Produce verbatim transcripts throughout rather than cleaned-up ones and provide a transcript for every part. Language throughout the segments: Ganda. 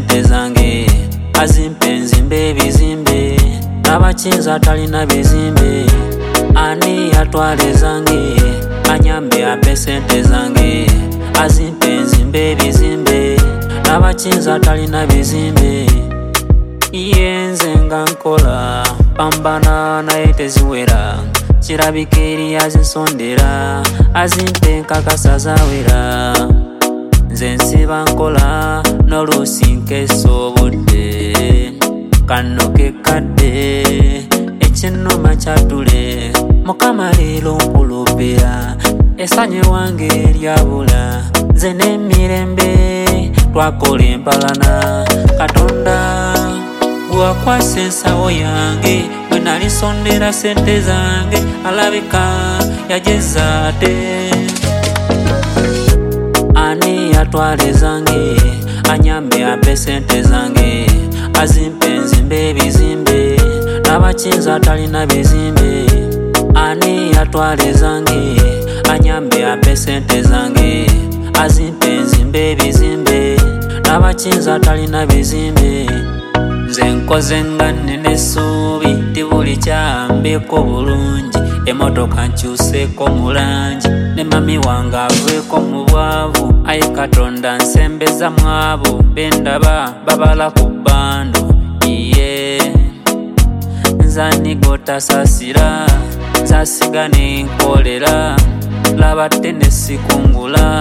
sente zange azimpe nzimbe ebizimbe n'abakinza atalina bizimbe ani atwale zange anyambe ape sente zange azimpe nzimbe ebizimbe n'abakinza atalina bizimbe yenze nga nkola pambana naye teziwera kirabika eri azisondera azimpe nkakasa zawera nze nsiba nkola n'oluusi nkesa obudde kano kekadde ekinnuma kyatule mukama leero nkulobera essanyu wange lyabula nze n'emirembe twakola empalana katonda gwakwasa ensawo yange bwe nalisondera sente zange alabika yageza ate ani atwale zange anyambe ape sente zange azimpe nzimbe ebizimbe n'abakinza atalina bizimbe ani atwale zange anyambe ape sente zange azimpe nzimbe ebizimbe n'abakinza atalina bizimbe nze nkoze nga nnene essuubi ti buli kyambeko bulungi emotoka nkyuseeko mu langi ne mami wange aveeko mu bwavu aye katonda nsembeza mu abo bendaba babala ku bbando iye nzanigo tasasira zasiga nenkolera labatte ne sikungula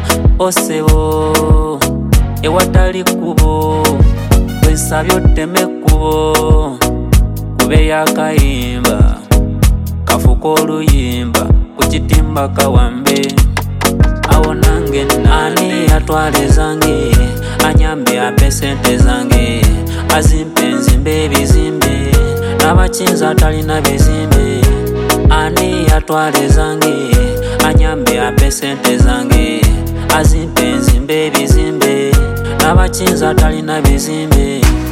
osebo ewatali kkubo wensabye otteme ekkubo kube yakayimba kafuka oluyimba ku kitimba kawambe awo nange nani atwale zange anyambe ape sente zange azimpe nzimbe ebizimbe n'abakinza atalina bizimbe ani atwale zange anyambe ape sente zange azimpe nzimbe ebizimbe n'abakinza atalina bizimbe